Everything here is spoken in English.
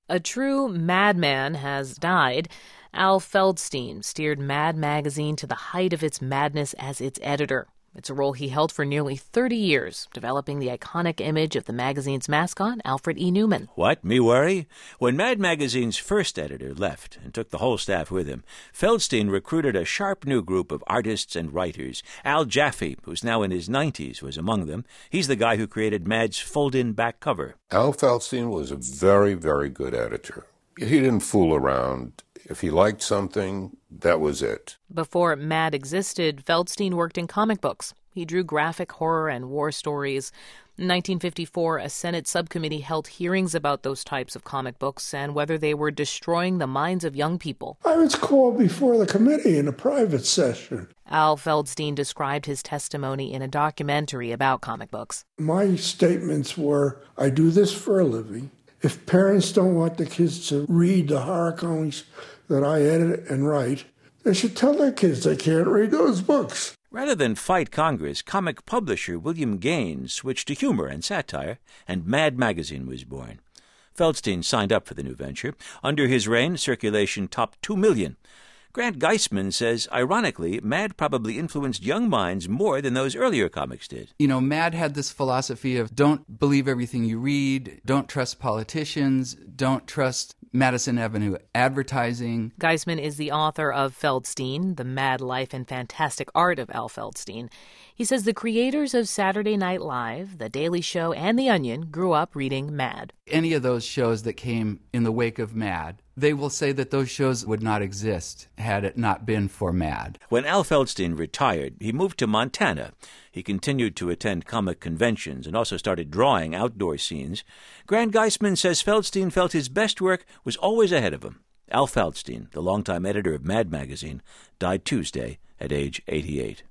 A true madman has died. Al Feldstein steered Mad magazine to the height of its madness as its editor. It's a role he held for nearly 30 years, developing the iconic image of the magazine's mascot, Alfred E. Neuman. What, me worry? When Mad magazine's first editor left and took the whole staff with him, Feldstein recruited a sharp new group of artists and writers. Al Jaffe, who's now in his 90s, was among them. He's the guy who created Mad's fold-in back cover. Al Feldstein was a very, very good editor. He didn't fool around. If he liked something, that was it. Before Mad existed, Feldstein worked in comic books. He drew graphic horror and war stories. In 1954, a Senate subcommittee held hearings about those types of comic books and whether they were destroying the minds of young people. I was called before the committee in a private session. Al Feldstein described his testimony in a documentary about comic books. My statements were, I do this for a living. If parents don't want the kids to read the horror comics that I edit and write, they should tell their kids they can't read those books. Rather than fight Congress, comic publisher William Gaines switched to humor and satire, and Mad magazine was born. Feldstein signed up for the new venture. Under his reign, circulation topped 2 million. Grant Geisman says, ironically, Mad probably influenced young minds more than those earlier comics did. You know, Mad had this philosophy of don't believe everything you read, don't trust politicians, don't trust Madison Avenue advertising. Geisman is the author of Feldstein, The Mad Life and Fantastic Art of Al Feldstein. He says the creators of Saturday Night Live, The Daily Show, and The Onion grew up reading Mad. Any of those shows that came in the wake of Mad, they will say that those shows would not exist had it not been for Mad. When Al Feldstein retired, he moved to Montana. He continued to attend comic conventions and also started drawing outdoor scenes. Grant Geisman says Feldstein felt his best work was always ahead of him. Al Feldstein, the longtime editor of Mad magazine, died Tuesday at age 88.